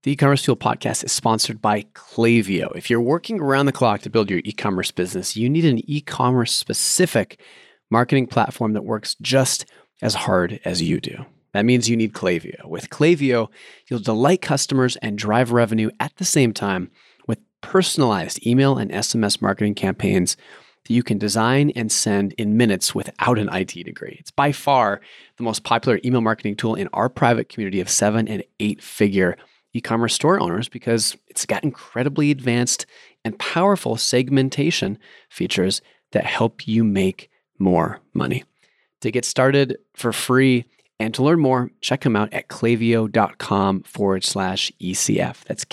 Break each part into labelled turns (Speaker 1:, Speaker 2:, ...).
Speaker 1: The E-commerce Fuel podcast is sponsored by Klaviyo. If you're working around the clock to build your e-commerce business, you need an e-commerce specific marketing platform that works just as hard as you do. That means you need Klaviyo. With Klaviyo, you'll delight customers and drive revenue at the same time with personalized email and SMS marketing campaigns that you can design and send in minutes without an IT degree. It's by far the most popular email marketing tool in our private community of 7- and 8-figure e-commerce store owners because it's got incredibly advanced and powerful segmentation features that help you make more money. To get started for free and to learn more, check them out at klaviyo.com/ECF. That's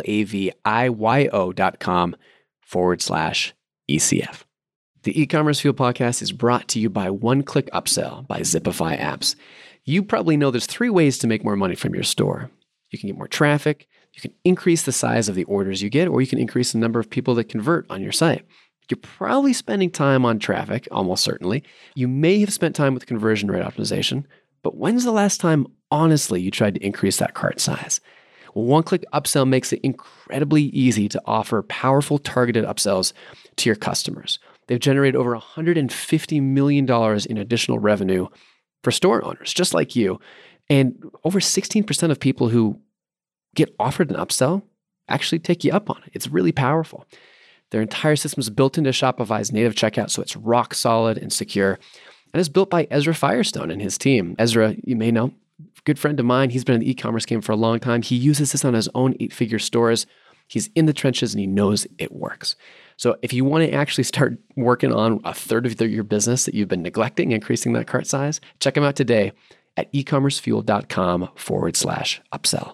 Speaker 1: KLAVIYO.com/ECF. The E-commerce Fuel podcast is brought to you by One Click Upsell by Zipify Apps. You probably know there's 3 ways to make more money from your store. You can get more traffic, you can increase the size of the orders you get, or you can increase the number of people that convert on your site. You're probably spending time on traffic, almost certainly. You may have spent time with conversion rate optimization, but when's the last time, honestly, you tried to increase that cart size? Well, One Click Upsell makes it incredibly easy to offer powerful targeted upsells to your customers. They've generated over $150 million in additional revenue for store owners, just like you. And over 16% of people who get offered an upsell actually take you up on it. It's really powerful. Their entire system is built into Shopify's native checkout, so it's rock solid and secure. And it's built by Ezra Firestone and his team. Ezra, you may know, good friend of mine. He's been in the e-commerce game for a long time. He uses this on his own 8-figure stores. He's in the trenches and he knows it works. So if you want to actually start working on a third of your business that you've been neglecting, increasing that cart size, check him out today at ecommercefuel.com/upsell.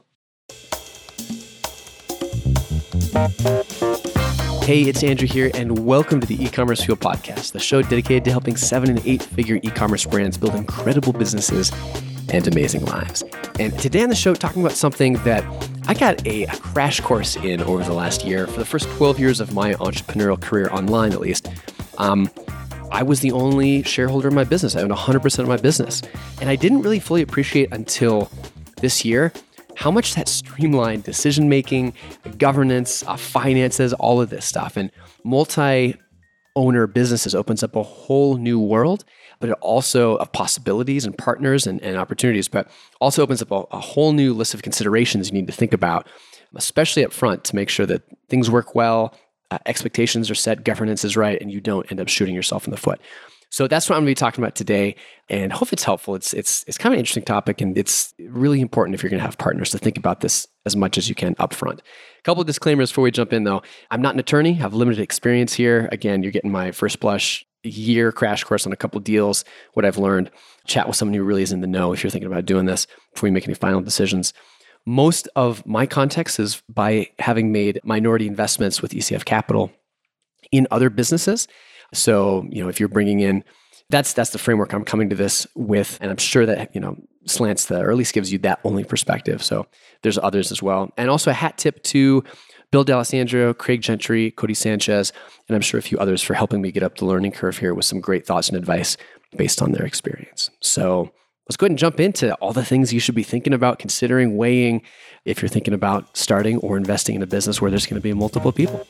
Speaker 1: Hey, it's Andrew here, and welcome to the E-commerce Fuel podcast, the show dedicated to helping 7- and 8-figure e-commerce brands build incredible businesses and amazing lives. And today on the show, talking about something that I got a crash course in over the last year. For the first 12 years of my entrepreneurial career, online at least, I was the only shareholder in my business. I owned 100% of my business. And I didn't really fully appreciate until this year how much that streamlined decision-making, governance, finances, all of this stuff. And multi-owner businesses opens up a whole new world, but it also of possibilities and partners and opportunities, but also opens up a whole new list of considerations you need to think about, especially up front to make sure that things work well, expectations are set, governance is right, and you don't end up shooting yourself in the foot. So that's what I'm going to be talking about today, and hope it's helpful. It's kind of an interesting topic, and it's really important if you're going to have partners to think about this as much as you can up front. A couple of disclaimers before we jump in, though. I'm not an attorney. I have limited experience here. Again, you're getting my first blush year crash course on a couple of deals, what I've learned. Chat with someone who really is in the know if you're thinking about doing this before you make any final decisions. Most of my context is by having made minority investments with ECF Capital in other businesses. So, if you're bringing in, that's the framework I'm coming to this with. And I'm sure that, slants or at least gives you that only perspective. So there's others as well. And also a hat tip to Bill D'Alessandro, Craig Gentry, Cody Sanchez, and I'm sure a few others for helping me get up the learning curve here with some great thoughts and advice based on their experience. So let's go ahead and jump into all the things you should be thinking about, considering, weighing, if you're thinking about starting or investing in a business where there's going to be multiple people.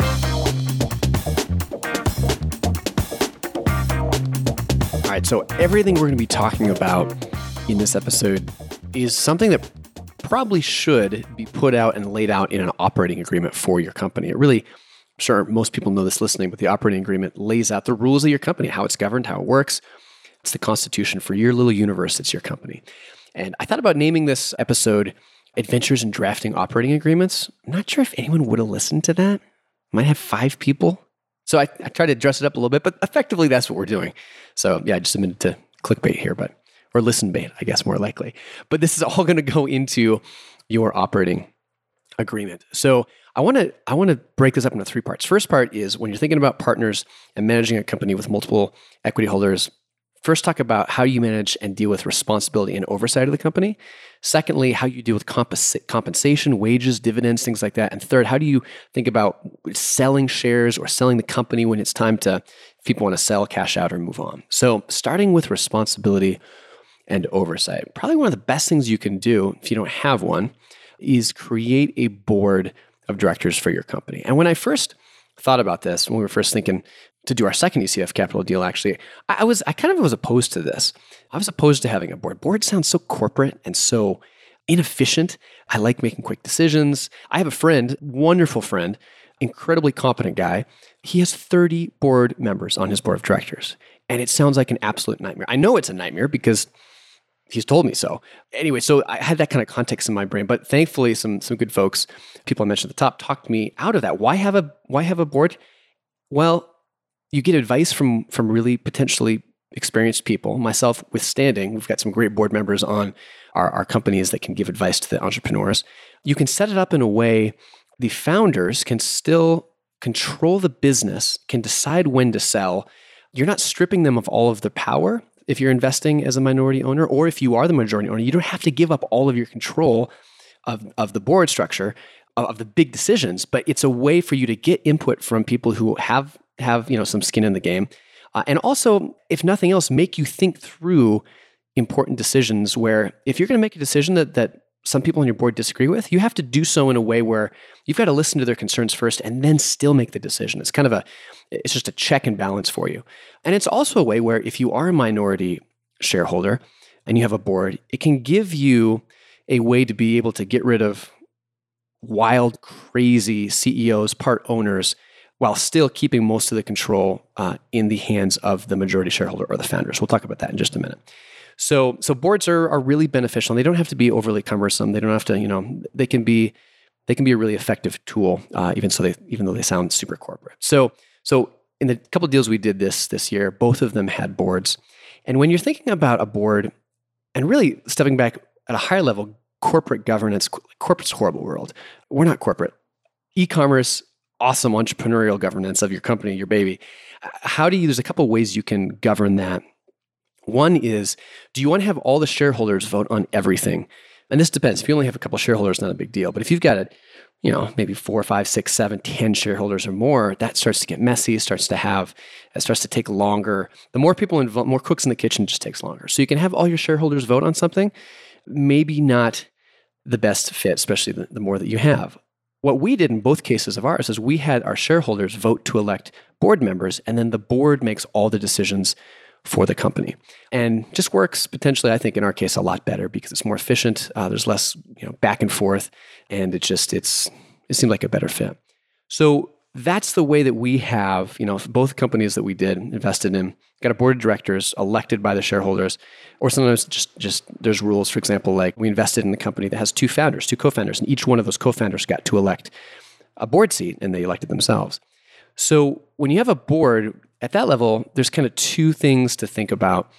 Speaker 1: All right, so everything we're going to be talking about in this episode is something that probably should be put out and laid out in an operating agreement for your company. It really, I'm sure most people know this listening, but the operating agreement lays out the rules of your company, how it's governed, how it works. It's the constitution for your little universe. It's your company. And I thought about naming this episode Adventures in Drafting Operating Agreements. I'm not sure if anyone would have listened to that. Might have 5 people. So I tried to dress it up a little bit, but effectively that's what we're doing. So yeah, I just admitted to clickbait here, or listen bait, I guess more likely. But this is all going to go into your operating agreement. So I want to break this up into 3 parts. First part is when you're thinking about partners and managing a company with multiple equity holders. First, talk about how you manage and deal with responsibility and oversight of the company. Secondly, how you deal with compensation, wages, dividends, things like that. And third, how do you think about selling shares or selling the company when it's time to, if people want to sell, cash out, or move on. So starting with responsibility and oversight. Probably one of the best things you can do if you don't have one is create a board of directors for your company. And when I first thought about this, when we were first thinking to do our second ECF Capital deal, actually, I kind of was opposed to this. I was opposed to having a board. Board sounds so corporate and so inefficient. I like making quick decisions. I have a friend, wonderful friend, incredibly competent guy. He has 30 board members on his board of directors. And it sounds like an absolute nightmare. I know it's a nightmare because he's told me so. Anyway, so I had that kind of context in my brain, but thankfully some good folks, people I mentioned at the top, talked me out of that. Why have a board? Well, you get advice from really potentially experienced people, myself withstanding. We've got some great board members on our companies that can give advice to the entrepreneurs. You can set it up in a way the founders can still control the business, can decide when to sell. You're not stripping them of all of their power if you're investing as a minority owner, or if you are the majority owner. You don't have to give up all of your control of the board structure, of the big decisions, but it's a way for you to get input from people who have some skin in the game. And also, if nothing else, make you think through important decisions where if you're going to make a decision that some people on your board disagree with, you have to do so in a way where you've got to listen to their concerns first and then still make the decision. It's just a check and balance for you. And it's also a way where if you are a minority shareholder and you have a board, it can give you a way to be able to get rid of wild, crazy CEOs, part owners, while still keeping most of the control in the hands of the majority shareholder or the founders. We'll talk about that in just a minute. So boards are really beneficial. And they don't have to be overly cumbersome. They don't have to, they can be a really effective tool, even though they sound super corporate. So in the couple of deals we did this year, both of them had boards. And when you're thinking about a board and really stepping back at a higher level, corporate governance, corporate's a horrible world. We're not corporate. E-commerce, awesome entrepreneurial governance of your company, your baby. There's a couple of ways you can govern that. One is, do you want to have all the shareholders vote on everything? And this depends. If you only have a couple of shareholders, not a big deal. But if you've got maybe 4, 5, 6, 7, 10 shareholders or more, that starts to get messy. It starts to take longer. The more people involved, more cooks in the kitchen, just takes longer. So you can have all your shareholders vote on something, maybe not the best fit, especially the more that you have. What we did in both cases of ours is we had our shareholders vote to elect board members, and then the board makes all the decisions for the company. And just works potentially, I think in our case, a lot better because it's more efficient. There's less back and forth, and it seemed like a better fit. So that's the way that we have, both companies that we did invested in, got a board of directors elected by the shareholders, or sometimes just there's rules. For example, like we invested in a company that has two co-founders, and each one of those co-founders got to elect a board seat, and they elected themselves. So when you have a board at that level, there's kind of two things to think about.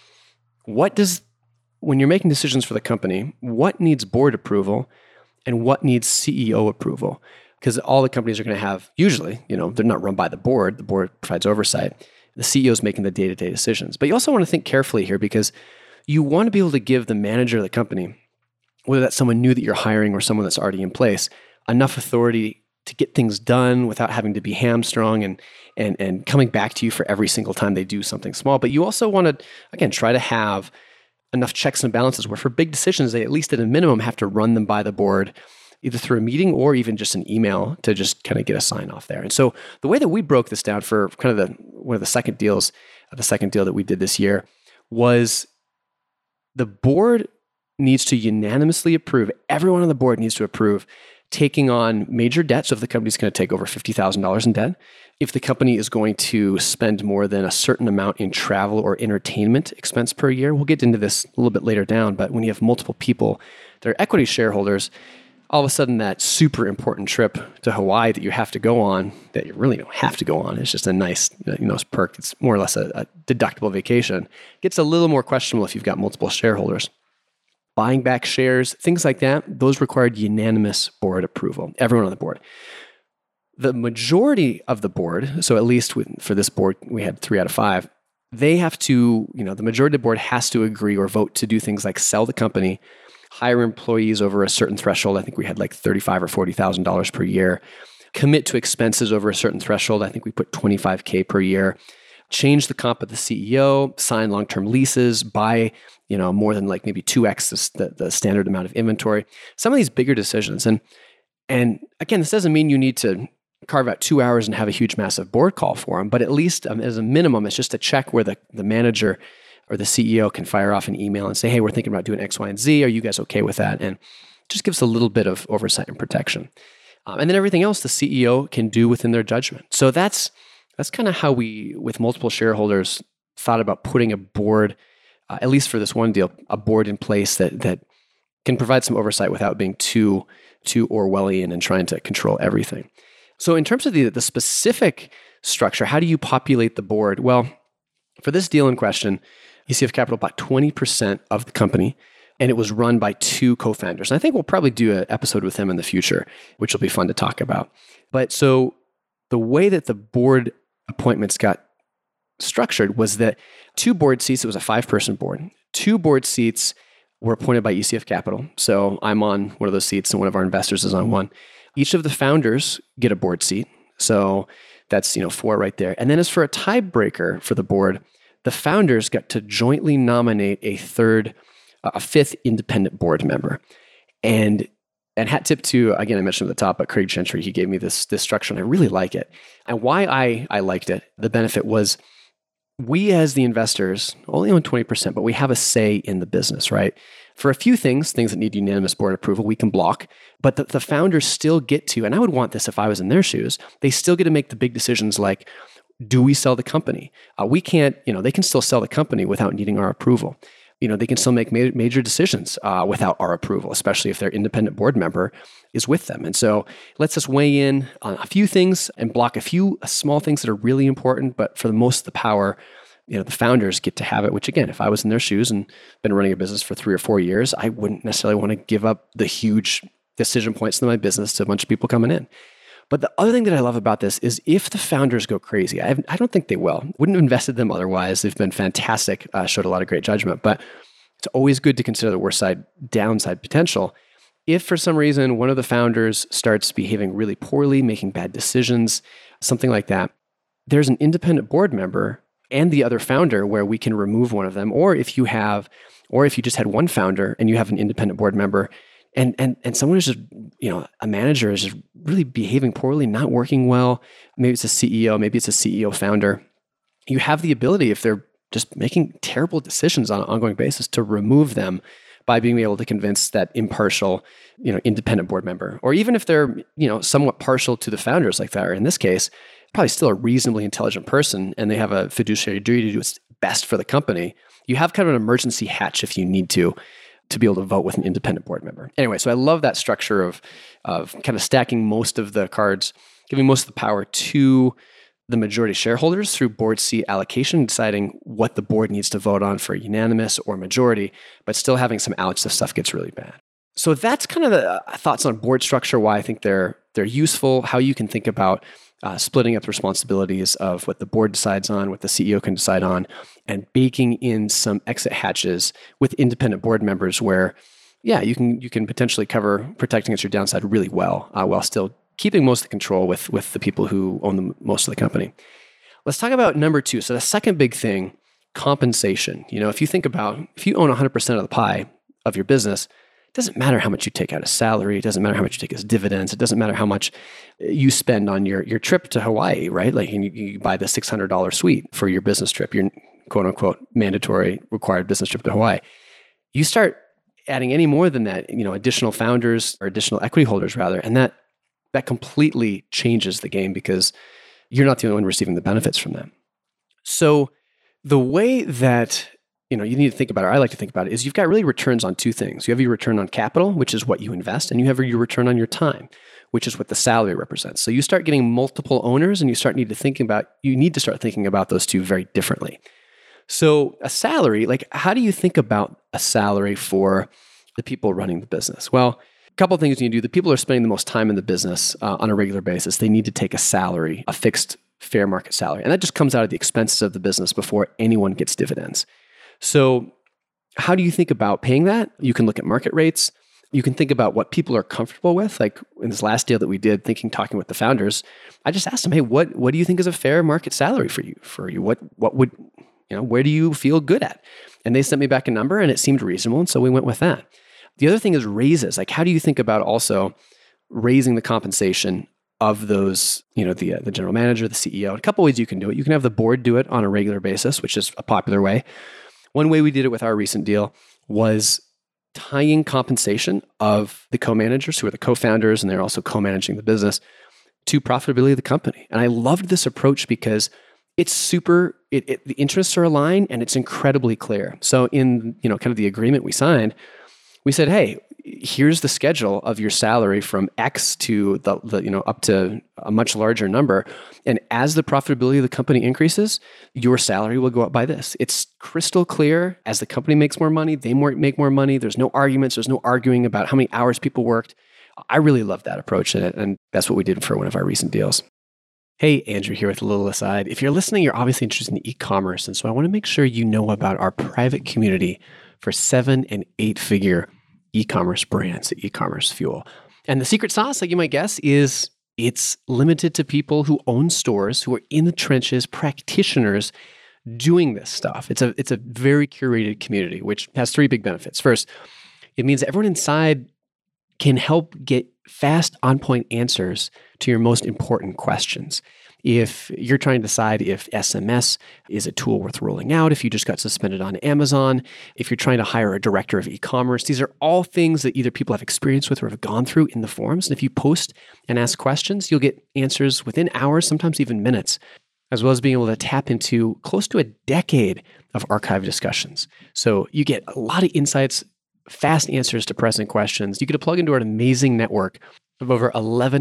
Speaker 1: When you're making decisions for the company, what needs board approval and what needs CEO approval? Because all the companies are going to have, usually, they're not run by the board provides oversight. The CEO is making the day-to-day decisions. But you also want to think carefully here because you want to be able to give the manager of the company, whether that's someone new that you're hiring or someone that's already in place, enough authority to get things done without having to be hamstrung and coming back to you for every single time they do something small. But you also want to, again, try to have enough checks and balances where for big decisions, they at least at a minimum have to run them by the board, either through a meeting or even just an email to just kind of get a sign off there. And so the way that we broke this down for kind of one of the second deal that we did this year was the board needs to unanimously approve, everyone on the board needs to approve taking on major debt. So if the company's going to take over $50,000 in debt, if the company is going to spend more than a certain amount in travel or entertainment expense per year, we'll get into this a little bit later down, but when you have multiple people that are equity shareholders, all of a sudden that super important trip to Hawaii that you have to go on, that you really don't have to go on, it's just a nice perk, it's more or less a deductible vacation, gets a little more questionable if you've got multiple shareholders. Buying back shares, things like that, those required unanimous board approval, everyone on the board. The majority of the board, so at least for this board, we had 3 out of 5, they have to, the majority of the board has to agree or vote to do things like sell the company, hire employees over a certain threshold. I think we had like $35,000 or $40,000 per year. Commit to expenses over a certain threshold. I think we put $25,000 per year. change the comp of the CEO, sign long-term leases, buy more than like maybe 2x the standard amount of inventory. Some of these bigger decisions. And again, this doesn't mean you need to carve out 2 hours and have a huge, massive board call for them, but at least as a minimum, it's just a check where the manager or the CEO can fire off an email and say, hey, we're thinking about doing X, Y, and Z. Are you guys okay with that? And just gives a little bit of oversight and protection. And then everything else the CEO can do within their judgment. So that's kind of how we, with multiple shareholders, thought about putting a board, at least for this one deal, a board in place that can provide some oversight without being too Orwellian and trying to control everything. So in terms of the specific structure, how do you populate the board? Well, for this deal in question, ECF Capital bought 20% of the company, and it was run by 2 co-founders. And I think we'll probably do an episode with them in the future, which will be fun to talk about. But so the way that the board appointments got structured was that 2 board seats, it was a 5-person board, 2 board seats were appointed by ECF Capital. So I'm on one of those seats and one of our investors is on one. Each of the founders get a board seat. So that's 4 right there. And then as for a tiebreaker for the board, the founders got to jointly nominate a 5th independent board member. And hat tip to, again, I mentioned at the top, but Craig Gentry, he gave me this structure and I really like it. And why I liked it, the benefit was we as the investors only own 20%, but we have a say in the business, right? For a few things that need unanimous board approval, we can block, but the founders still get to, and I would want this if I was in their shoes, they still get to make the big decisions like, do we sell the company? We can't, they can still sell the company without needing our approval. They can still make major decisions without our approval, especially if their independent board member is with them. And so it lets us weigh in on a few things and block a few small things that are really important, but for the most of the power, the founders get to have it, which again, if I was in their shoes and been running a business for 3 or 4 years, I wouldn't necessarily want to give up the huge decision points in my business to a bunch of people coming in. But the other thing that I love about this is if the founders go crazy, I don't think they will. Wouldn't have invested them otherwise. They've been fantastic, showed a lot of great judgment, but it's always good to consider the worst side, downside potential. If for some reason one of the founders starts behaving really poorly, making bad decisions, something like that, there's an independent board member and the other founder where we can remove one of them. Or if you just had one founder and you have an independent board member and someone is just, a manager is just really behaving poorly, not working well, maybe it's a CEO, maybe it's a CEO founder, you have the ability, if they're just making terrible decisions on an ongoing basis, to remove them by being able to convince that impartial, independent board member. Or even if they're, somewhat partial to the founders like that, or in this case, probably still a reasonably intelligent person and they have a fiduciary duty to do what's best for the company, you have kind of an emergency hatch if you need to be able to vote with an independent board member. Anyway, so I love that structure of kind of stacking most of the cards, giving most of the power to the majority shareholders through board seat allocation, deciding what the board needs to vote on for unanimous or majority, but still having some outs if stuff gets really bad. So that's kind of the thoughts on board structure, why I think they're useful, how you can think about splitting up the responsibilities of what the board decides on, what the CEO can decide on, and baking in some exit hatches with independent board members where, you can potentially cover protecting against your downside really well, while still keeping most of the control with the people who own most of the company. Let's talk about number 2. So the second big thing, compensation. If you own 100% of the pie of your business, it doesn't matter how much you take out as salary. It doesn't matter how much you take as dividends. It doesn't matter how much you spend on your trip to Hawaii, right? Like you buy the $600 suite for your business trip, your quote unquote mandatory required business trip to Hawaii. You start adding any more than that, additional founders or additional equity holders rather, and that completely changes the game because you're not the only one receiving the benefits from them. So the way that you need to think about it, or I like to think about it, is you've got really returns on 2 things. You have your return on capital, which is what you invest, and you have your return on your time, which is what the salary represents. So you start getting multiple owners and you need to start thinking about those 2 very differently. So a salary, like how do you think about a salary for the people running the business? Well, a couple of things you need to do. The people who are spending the most time in the business on a regular basis, they need to take a salary, a fixed fair market salary. And that just comes out of the expenses of the business before anyone gets dividends. So how do you think about paying that? You can look at market rates. You can think about what people are comfortable with. Like in this last deal that we did, talking with the founders, I just asked them, hey, what do you think is a fair market salary for you? What would, where do you feel good at? And they sent me back a number and it seemed reasonable. And so we went with that. The other thing is raises. Like, how do you think about also raising the compensation of those, the general manager, the CEO? A couple ways you can do it. You can have the board do it on a regular basis, which is a popular way. One way we did it with our recent deal was tying compensation of the co-managers who are the co-founders and they're also co-managing the business to profitability of the company. And I loved this approach because it's the interests are aligned and it's incredibly clear. So in, kind of the agreement we signed, we said, hey, here's the schedule of your salary from X to the up to a much larger number. And as the profitability of the company increases, your salary will go up by this. It's crystal clear. As the company makes more money, they make more money. There's no arguments. There's no arguing about how many hours people worked. I really love that approach. And that's what we did for one of our recent deals. Hey, Andrew here with a little aside. If you're listening, you're obviously interested in e-commerce. And so I want to make sure you know about our private community for 7- and 8-figure e-commerce brands at E-commerce Fuel. And the secret sauce, like you might guess, is it's limited to people who own stores, who are in the trenches, practitioners doing this stuff. It's a very curated community, which has 3 big benefits. First, it means that everyone inside can help get fast, on-point answers to your most important questions. If you're trying to decide if SMS is a tool worth rolling out, if you just got suspended on Amazon, if you're trying to hire a director of e-commerce, these are all things that either people have experience with or have gone through in the forums. And if you post and ask questions, you'll get answers within hours, sometimes even minutes, as well as being able to tap into close to a decade of archived discussions. So you get a lot of insights, fast answers to pressing questions. You get to plug into an amazing network of over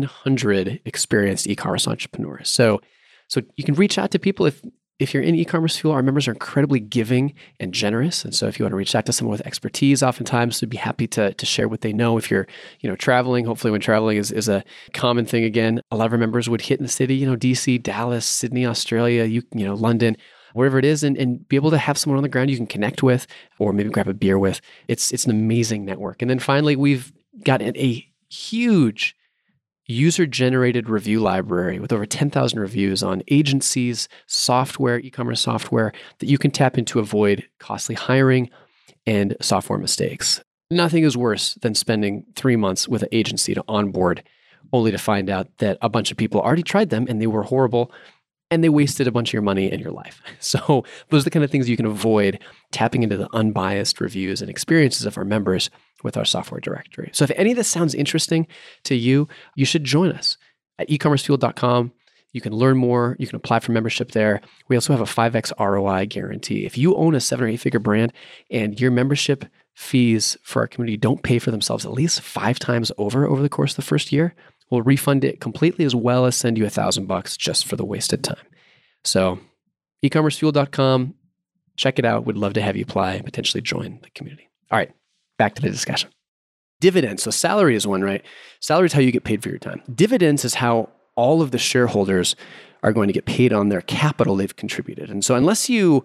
Speaker 1: 1,100 experienced e-commerce entrepreneurs. So you can reach out to people if you're in E-commerce Fuel. Our members are incredibly giving and generous. And so if you want to reach out to someone with expertise, oftentimes they'd be happy to share what they know. If you're, traveling, hopefully when traveling is a common thing again, a lot of our members would hit in the city, DC, Dallas, Sydney, Australia, London, wherever it is, and be able to have someone on the ground you can connect with or maybe grab a beer with. It's an amazing network. And then finally, we've got a huge user-generated review library with over 10,000 reviews on agencies, software, e-commerce software that you can tap into to avoid costly hiring and software mistakes. Nothing is worse than spending 3 months with an agency to onboard only to find out that a bunch of people already tried them and they were horrible and they wasted a bunch of your money and your life. So those are the kind of things you can avoid tapping into the unbiased reviews and experiences of our members with our software directory. So if any of this sounds interesting to you, you should join us at ecommercefuel.com. You can learn more. You can apply for membership there. We also have a 5x ROI guarantee. If you own a 7- or 8-figure brand and your membership fees for our community don't pay for themselves at least 5 times over the course of the first year, we'll refund it completely as well as send you $1,000 just for the wasted time. So ecommercefuel.com, check it out. We'd love to have you apply and potentially join the community. All right, back to the discussion. Dividends. So salary is one, right? Salary is how you get paid for your time. Dividends is how all of the shareholders are going to get paid on their capital they've contributed. And so unless you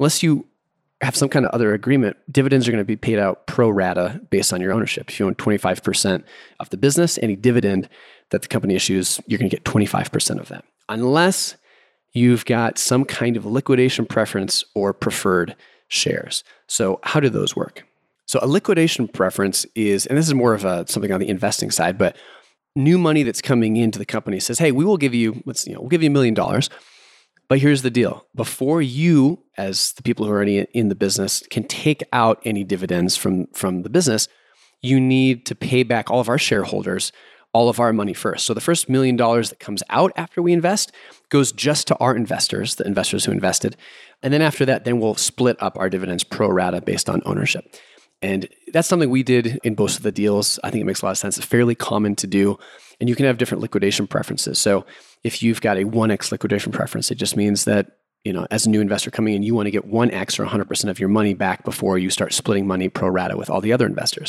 Speaker 1: have some kind of other agreement, dividends are going to be paid out pro rata based on your ownership. If you own 25% of the business, any dividend that the company issues, you're going to get 25% of that. Unless you've got some kind of liquidation preference or preferred shares. So how do those work? So a liquidation preference is, and this is more of something on the investing side, but new money that's coming into the company says, hey, we'll give you $1 million. But here's the deal. Before you, as the people who are already in the business, can take out any dividends from the business, you need to pay back all of our shareholders all of our money first. So the first $1 million that comes out after we invest goes just to our investors, the investors who invested. And then after that, then we'll split up our dividends pro rata based on ownership. And that's something we did in both of the deals. I think it makes a lot of sense. It's fairly common to do. And you can have different liquidation preferences. So if you've got a 1x liquidation preference, it just means that, as a new investor coming in, you want to get 1x or 100% of your money back before you start splitting money pro rata with all the other investors.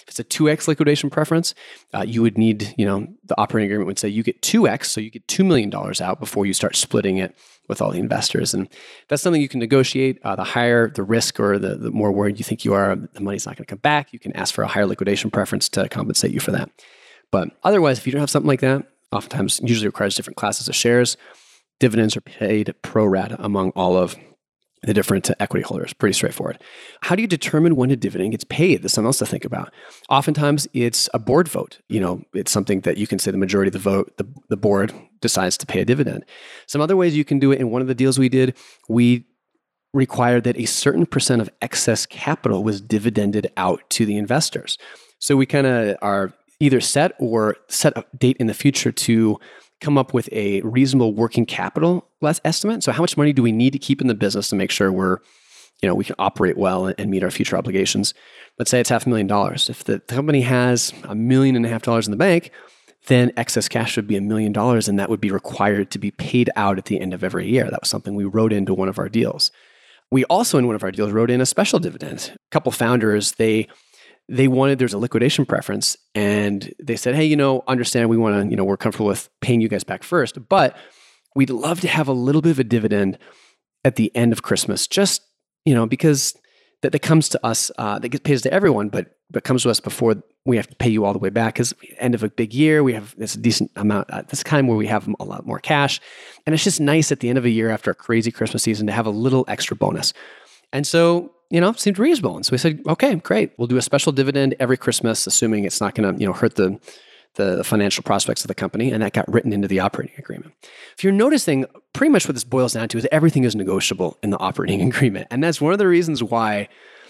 Speaker 1: If it's a 2x liquidation preference, you would need, the operating agreement would say you get 2x, so you get $2 million out before you start splitting it with all the investors. And that's something you can negotiate. The higher the risk or the more worried you think you are, the money's not going to come back. You can ask for a higher liquidation preference to compensate you for that. But otherwise, if you don't have something like that, oftentimes usually requires different classes of shares. Dividends are paid pro rata among all of the different equity holders. Pretty straightforward. How do you determine when a dividend gets paid? There's something else to think about. Oftentimes, it's a board vote. It's something that you can say the majority of the vote, the board decides to pay a dividend. Some other ways you can do it, in one of the deals we did, we required that a certain percent of excess capital was dividended out to the investors. So we kind of are either set a date in the future to come up with a reasonable working capital estimate. So how much money do we need to keep in the business to make sure we can operate well and meet our future obligations? Let's say it's $500,000. If the company has $1.5 million in the bank, then excess cash would be $1 million, and that would be required to be paid out at the end of every year. That was something we wrote into one of our deals. We also, in one of our deals, wrote in a special dividend. A couple founders, they wanted, there's a liquidation preference, and they said, hey, understand we want to, we're comfortable with paying you guys back first, but we'd love to have a little bit of a dividend at the end of Christmas, just, because that comes to us, that gets paid to everyone, but comes to us before we have to pay you all the way back, because end of a big year, we have this decent amount, this time where we have a lot more cash. And it's just nice at the end of a year after a crazy Christmas season to have a little extra bonus. And so, seemed reasonable. And so we said, okay, great. We'll do a special dividend every Christmas, assuming it's not going to, hurt the financial prospects of the company. And that got written into the operating agreement. If you're noticing, pretty much what this boils down to is everything is negotiable in the operating agreement. And that's one of the reasons why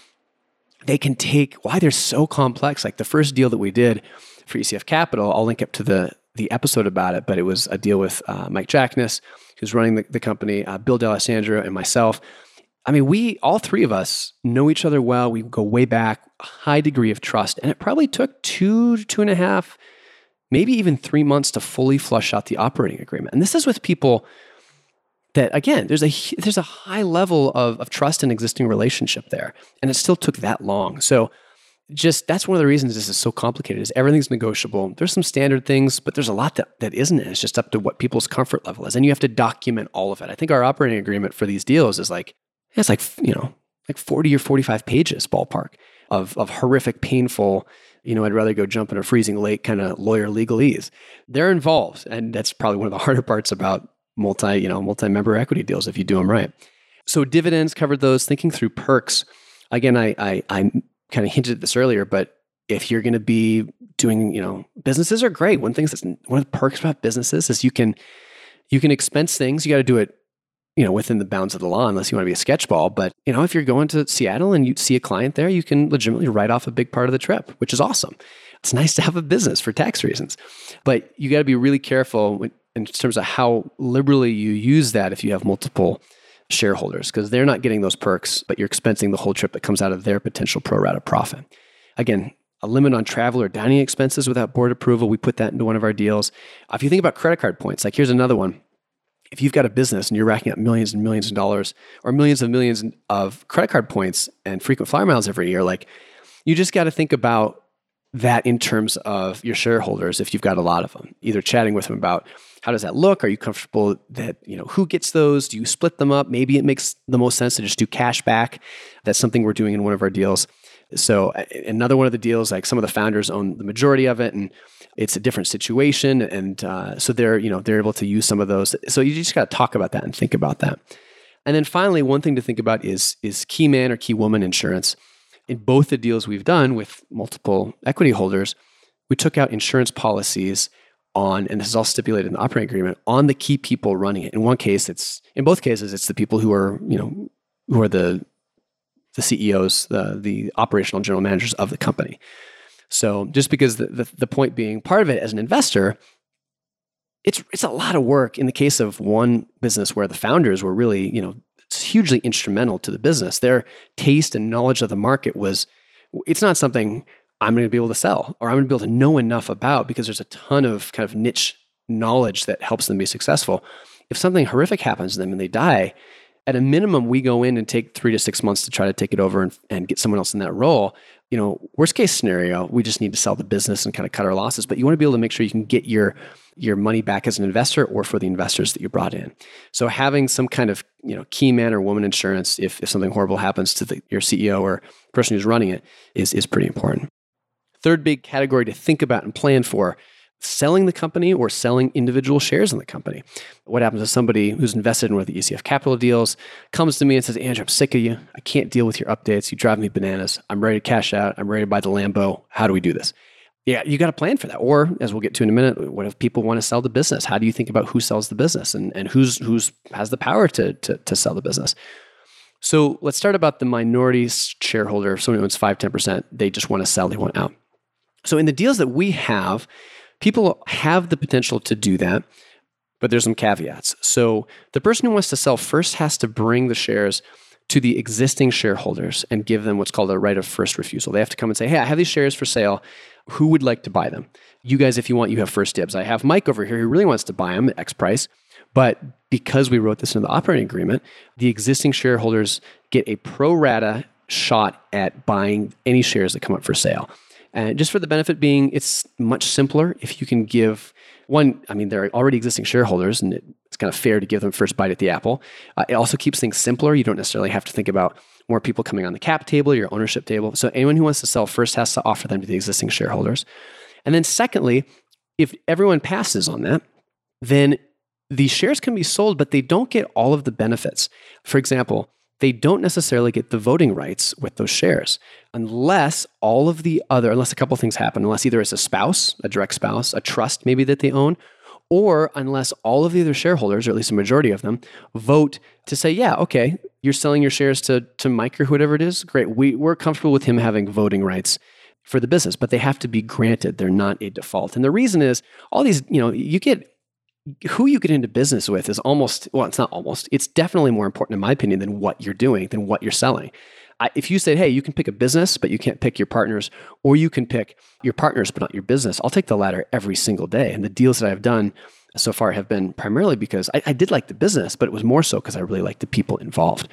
Speaker 1: why they're so complex. Like the first deal that we did for ECF Capital, I'll link up to the episode about it, but it was a deal with Mike Jackness, who's running the company, Bill D'Alessandro, and myself. I mean, all three of us know each other well. We go way back, a high degree of trust. And it probably took 2.5, maybe even 3 months to fully flush out the operating agreement. And this is with people that, again, there's a high level of trust and existing relationship there. And it still took that long. So that's one of the reasons this is so complicated, is everything's negotiable. There's some standard things, but there's a lot that isn't. It's just up to what people's comfort level is. And you have to document all of it. I think our operating agreement for these deals is like 40 or 45 pages ballpark of horrific, painful, I'd rather go jump in a freezing lake kind of lawyer legalese. They're involved. And that's probably one of the harder parts about multi-member equity deals if you do them right. So dividends, covered those. Thinking through perks. Again, I kind of hinted at this earlier, but if you're going to be doing, businesses are great. One of the perks about businesses is you can expense things. You got to do it within the bounds of the law, unless you want to be a sketchball. But, if you're going to Seattle and you see a client there, you can legitimately write off a big part of the trip, which is awesome. It's nice to have a business for tax reasons. But you got to be really careful in terms of how liberally you use that if you have multiple shareholders, because they're not getting those perks, but you're expensing the whole trip that comes out of their potential pro rata profit. Again, a limit on travel or dining expenses without board approval. We put that into one of our deals. If you think about credit card points, like here's another one. If you've got a business and you're racking up millions and millions of dollars or millions of credit card points and frequent flyer miles every year, like you just got to think about that in terms of your shareholders. If you've got a lot of them, either chatting with them about how does that look? Are you comfortable that, who gets those? Do you split them up? Maybe it makes the most sense to just do cash back. That's something we're doing in one of our deals. So another one of the deals, like some of the founders own the majority of it, and it's a different situation. And so they're able to use some of those. So you just got to talk about that and think about that. And then finally, one thing to think about is key man or key woman insurance. In both the deals we've done with multiple equity holders, we took out insurance policies on, and this is all stipulated in the operating agreement, on the key people running it. In both cases, it's the people who are the CEOs, the operational general managers of the company. So just because the point being, part of it as an investor, it's a lot of work. In the case of one business where the founders were really, it's hugely instrumental to the business. Their taste and knowledge of the market it's not something I'm going to be able to sell or I'm going to be able to know enough about, because there's a ton of kind of niche knowledge that helps them be successful. If something horrific happens to them and they die, at a minimum, we go in and take 3 to 6 months to try to take it over and get someone else in that role. Worst case scenario, we just need to sell the business and kind of cut our losses. But you want to be able to make sure you can get your money back as an investor or for the investors that you brought in. So having some kind of key man or woman insurance if something horrible happens to your CEO or person who's running it is pretty important. Third big category to think about and plan for: selling the company or selling individual shares in the company. What happens if somebody who's invested in one of the ECF Capital deals comes to me and says, Andrew, I'm sick of you. I can't deal with your updates. You drive me bananas. I'm ready to cash out. I'm ready to buy the Lambo. How do we do this? Yeah, you got to plan for that. Or, as we'll get to in a minute, what if people want to sell the business? How do you think about who sells the business and who's has the power to sell the business? So let's start about the minority shareholder. If someone owns 5-10%, they just want to sell, they want out. So in the deals that we have, people have the potential to do that, but there's some caveats. So the person who wants to sell first has to bring the shares to the existing shareholders and give them what's called a right of first refusal. They have to come and say, hey, I have these shares for sale. Who would like to buy them? You guys, if you want, you have first dibs. I have Mike over here who really wants to buy them at X price, but because we wrote this into the operating agreement, the existing shareholders get a pro rata shot at buying any shares that come up for sale. And just for the benefit being, it's much simpler if you can give they're already existing shareholders, and it's kind of fair to give them first bite at the apple. It also keeps things simpler. You don't necessarily have to think about more people coming on the cap table, your ownership table. So anyone who wants to sell first has to offer them to the existing shareholders. And then secondly, if everyone passes on that, then the shares can be sold, but they don't get all of the benefits. For example, they don't necessarily get the voting rights with those shares unless a couple things happen, unless either it's a spouse, a direct spouse, a trust maybe that they own, or unless all of the other shareholders, or at least a majority of them, vote to say, yeah, okay, you're selling your shares to Mike or whatever it is. Great. We're comfortable with him having voting rights for the business, but they have to be granted. They're not a default. And the reason is all these, who you get into business with is it's definitely more important in my opinion than what you're doing, than what you're selling. If you said, hey, you can pick a business, but you can't pick your partners, or you can pick your partners, but not your business, I'll take the latter every single day. And the deals that I've done so far have been primarily because I did like the business, but it was more so because I really liked the people involved.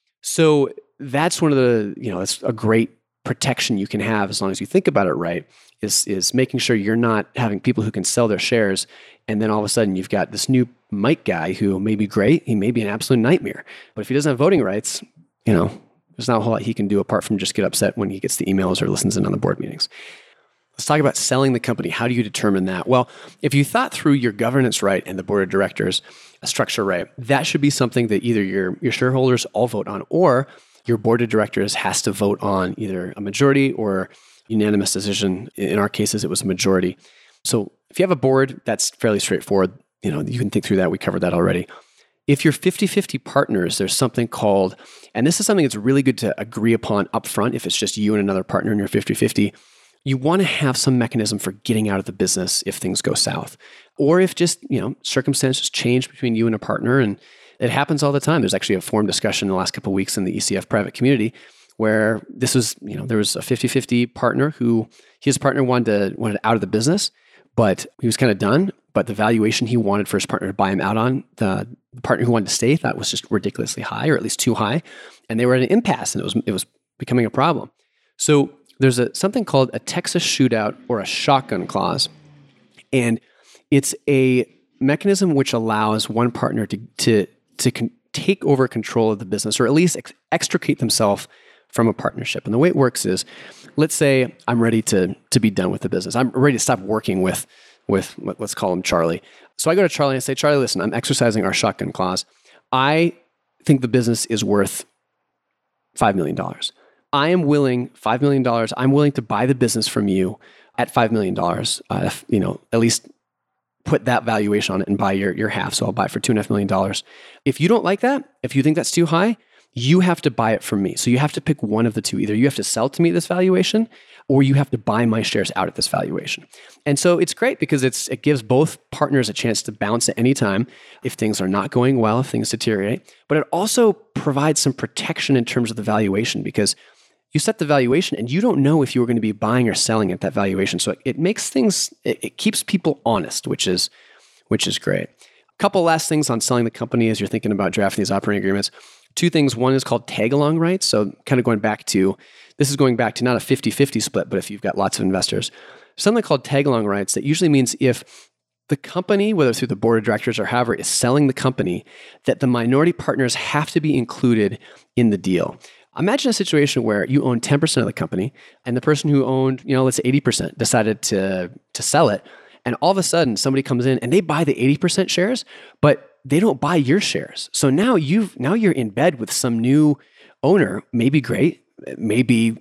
Speaker 1: So that's one of the, it's a great protection you can have as long as you think about it right, is making sure you're not having people who can sell their shares and then all of a sudden you've got this new Mike guy who may be great, he may be an absolute nightmare, but if he doesn't have voting rights, there's not a whole lot he can do apart from just get upset when he gets the emails or listens in on the board meetings. Let's talk about selling the company. How do you determine that? Well, if you thought through your governance right and the board of directors structure right, that should be something that either your shareholders all vote on, or your board of directors has to vote on either a majority or unanimous decision. In our cases, it was a majority. So if you have a board, that's fairly straightforward. You can think through that. We covered that already. If you're 50-50 partners, there's something called, and this is something that's really good to agree upon upfront if it's just you and another partner and you're 50-50, you want to have some mechanism for getting out of the business if things go south. Or if just, circumstances change between you and a partner, and it happens all the time. There's actually a forum discussion in the last couple of weeks in the ECF private community where this was, there was a 50-50 partner who his partner wanted out of the business, but he was kind of done. But the valuation he wanted for his partner to buy him out on, the partner who wanted to stay thought was just ridiculously high, or at least too high. And they were at an impasse, and it was becoming a problem. So there's something called a Texas shootout or a shotgun clause. And it's a mechanism which allows one partner to take over control of the business, or at least extricate themselves from a partnership. And the way it works is, let's say I'm ready to be done with the business. I'm ready to stop working with let's call him Charlie. So I go to Charlie and I say, Charlie, listen, I'm exercising our shotgun clause. I think the business is worth $5 million. I am willing, $5 million, I'm willing to buy the business from you at $5 million, at least put that valuation on it and buy your half. So I'll buy it for $2.5 million. If you don't like that, if you think that's too high, you have to buy it from me. So you have to pick one of the two. Either you have to sell to me this valuation, or you have to buy my shares out at this valuation. And so it's great because it gives both partners a chance to bounce at any time if things are not going well, if things deteriorate. But it also provides some protection in terms of the valuation, because you set the valuation and you don't know if you're going to be buying or selling at that valuation. So it makes things, it keeps people honest, which is great. A couple last things on selling the company as you're thinking about drafting these operating agreements. two things. One is called tag-along rights. So kind of going back to not a 50-50 split, but if you've got lots of investors, something called tag-along rights that usually means if the company, whether through the board of directors or however, is selling the company, that the minority partners have to be included in the deal. Imagine a situation where you own 10% of the company and the person who owned, let's say 80% decided to sell it. And all of a sudden somebody comes in and they buy the 80% shares, but they don't buy your shares. So now you're in bed with some new owner, maybe great, maybe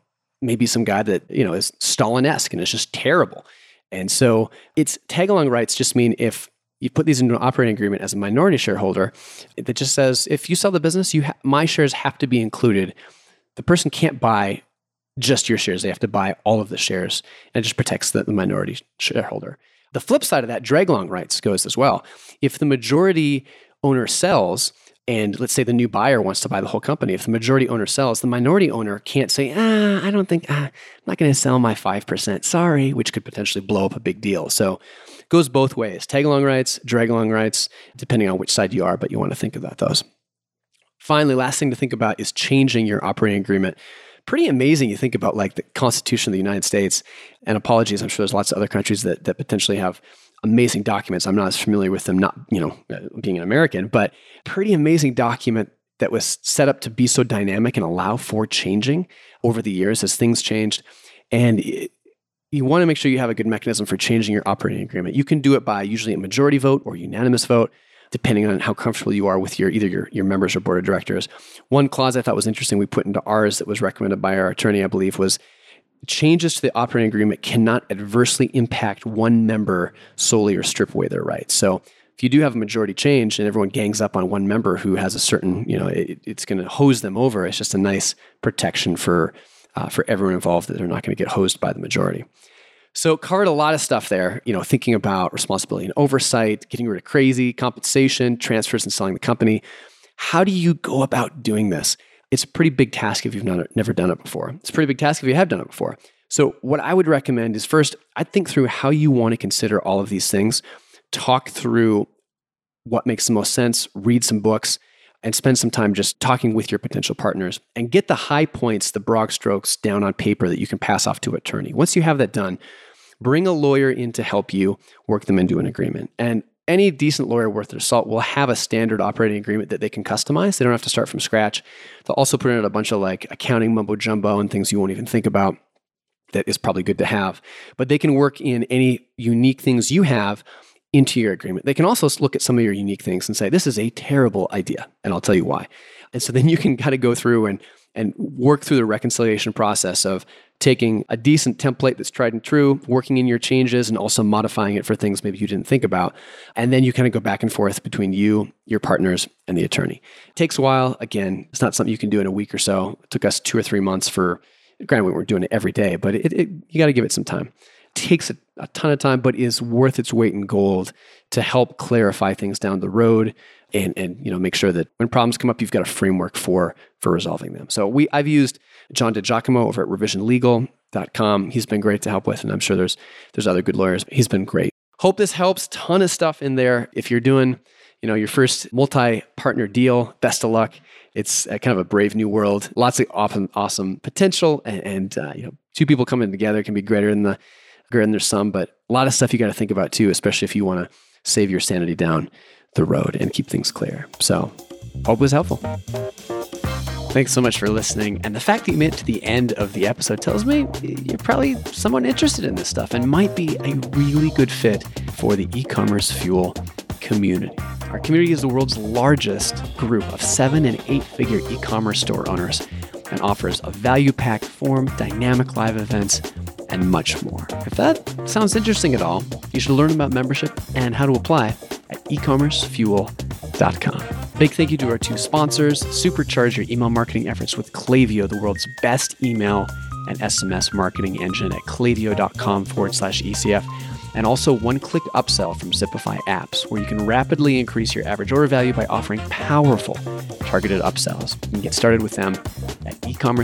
Speaker 1: some guy that, is Stalin-esque and it's just terrible. And so it's tag-along rights just mean if you put these into an operating agreement as a minority shareholder, that just says, if you sell the business, my shares have to be included. The person can't buy just your shares. They have to buy all of the shares, and it just protects the minority shareholder. The flip side of that, drag-along rights goes as well. If the majority owner sells, and let's say the new buyer wants to buy the whole company, if the majority owner sells, the minority owner can't say, I'm not going to sell my 5%, sorry, which could potentially blow up a big deal. So it goes both ways, tag-along rights, drag-along rights, depending on which side you are, but you want to think about those. Finally, last thing to think about is changing your operating agreement. Pretty amazing. You think about like the Constitution of the United States, and apologies, I'm sure there's lots of other countries that potentially have amazing documents. I'm not as familiar with them, not, being an American, but pretty amazing document that was set up to be so dynamic and allow for changing over the years as things changed. And you want to make sure you have a good mechanism for changing your operating agreement. You can do it by usually a majority vote or unanimous vote, depending on how comfortable you are with either your members or board of directors. One clause I thought was interesting we put into ours that was recommended by our attorney, I believe, was changes to the operating agreement cannot adversely impact one member solely or strip away their rights. So if you do have a majority change and everyone gangs up on one member who has a certain, it's going to hose them over, it's just a nice protection for everyone involved that they're not going to get hosed by the majority. So covered a lot of stuff there, thinking about responsibility and oversight, getting rid of crazy, compensation, transfers and selling the company. How do you go about doing this? It's a pretty big task if you've never done it before. It's a pretty big task if you have done it before. So what I would recommend is first, I'd think through how you want to consider all of these things, talk through what makes the most sense, read some books, and spend some time just talking with your potential partners and get the high points, the broad strokes down on paper that you can pass off to an attorney. Once you have that done, bring a lawyer in to help you work them into an agreement. And any decent lawyer worth their salt will have a standard operating agreement that they can customize. They don't have to start from scratch. They'll also put in a bunch of like accounting mumbo jumbo and things you won't even think about that is probably good to have. But they can work in any unique things you have into your agreement. They can also look at some of your unique things and say, this is a terrible idea, and I'll tell you why. And so then you can kind of go through and work through the reconciliation process of taking a decent template that's tried and true, working in your changes, and also modifying it for things maybe you didn't think about. And then you kind of go back and forth between you, your partners, and the attorney. It takes a while. Again, it's not something you can do in a week or so. It took us 2 or 3 months granted, we weren't doing it every day, but you got to give it some time. It takes a ton of time, but is worth its weight in gold to help clarify things down the road and make sure that when problems come up, you've got a framework for resolving them. So I've used John DiGiacomo over at revisionlegal.com. He's been great to help with, and I'm sure there's other good lawyers. He's been great. Hope this helps. Ton of stuff in there. If you're doing your first multi-partner deal, best of luck. It's kind of a brave new world. Lots of awesome potential, and two people coming together can be greater than the sum, but a lot of stuff you got to think about too, especially if you want to save your sanity down the road and keep things clear. So hope it was helpful. Thanks so much for listening. And the fact that you made it to the end of the episode tells me you're probably somewhat interested in this stuff and might be a really good fit for the e-commerce fuel community. Our community is the world's largest group of 7- and 8-figure e-commerce store owners and offers a value-packed forum, dynamic live events, and much more. If that sounds interesting at all, you should learn about membership and how to apply at ecommercefuel.com. Big thank you to our 2 sponsors. Supercharge your email marketing efforts with Klaviyo, the world's best email and SMS marketing engine at klaviyo.com/ECF. And also one-click upsell from Zipify Apps, where you can rapidly increase your average order value by offering powerful targeted upsells. You can get started with them at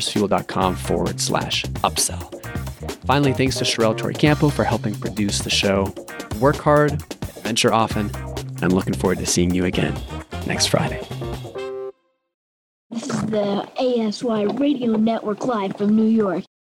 Speaker 1: ecommercefuel.com/upsell. Finally, thanks to Sherelle Toricampo for helping produce the show. Work hard, adventure often, and I'm looking forward to seeing you again next Friday.
Speaker 2: the ASY Radio Network live from New York.